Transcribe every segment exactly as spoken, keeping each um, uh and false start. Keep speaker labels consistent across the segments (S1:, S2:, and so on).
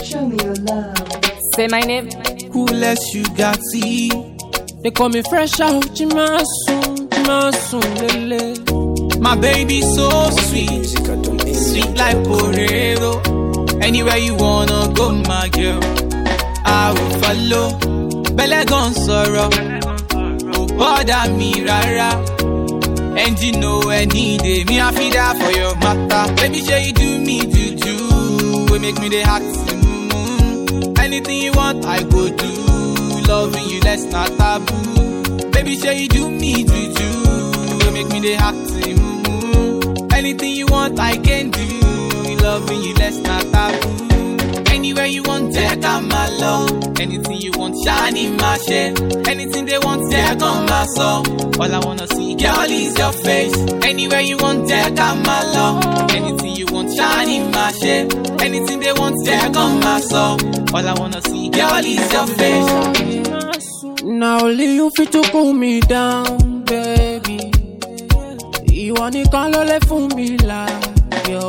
S1: Show me your love.
S2: Say my name.
S3: Coolest you got see.
S4: They call me fresh out, Jimasun, Jimasun, lele.
S3: My baby so sweet, sweet like Porero. Anywhere you wanna go, my girl, I will follow. Belle gon' sorrow, oh bother me rara. And you know any day, me I feel that for your matter. Baby, say you do me to do, we make me the hot mm-hmm. Anything you want, I go do. Loving you, let's not taboo. Baby, say you do me to do, we make me the hot mm-hmm. Anything you want, I can do. Loving you, let's not taboo. Anywhere you want, take on my love. Anything you want, shine in my shade. Anything they want, take on my soul. All I wanna see, girl, is your face. Anywhere you want, take on my love. Anything you want, shine in my shade. Anything they want, take on my soul. All I wanna see, girl, is your face.
S4: Now only you fit to cool me down, baby. You want to call ole for me like yo.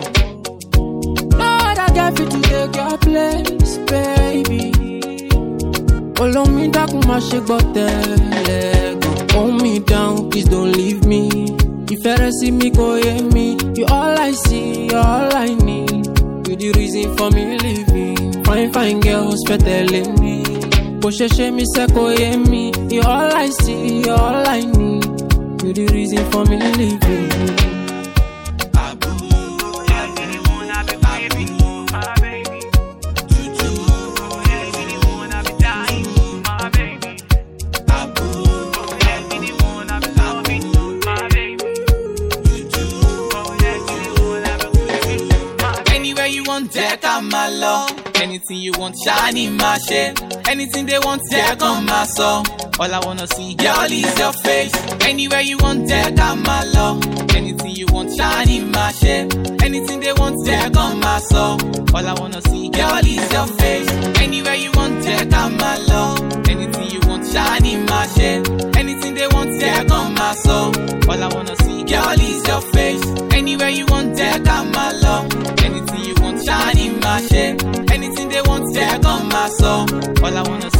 S4: Get fit to take your place, baby. Follow me back, my shake bottle. Hold me down, please don't leave me. If you see me, go hear me. You all I see, you all I need. You the reason for me living. Fine, fine girls, for telling me. Push me, say go hear me. You all I see, you all I need. You the reason for me living.
S3: Take on my love. Anything you want, shine in my shade. Anything they want, take on my soul. All I wanna see, girl, is your face. Anywhere you want, take on my love. Anything you want, shine in my shade. Anything they want, take on my soul. All I wanna see, girl, is your face. Anywhere you want, take on my love. Anything you want, shine in my shade. Anything they want, take on my soul. All I wanna see, girl, is your face. Anywhere you want, take on my love. Anything you want, shine in my shade. Anything they want, take on my soul. All I wanna see.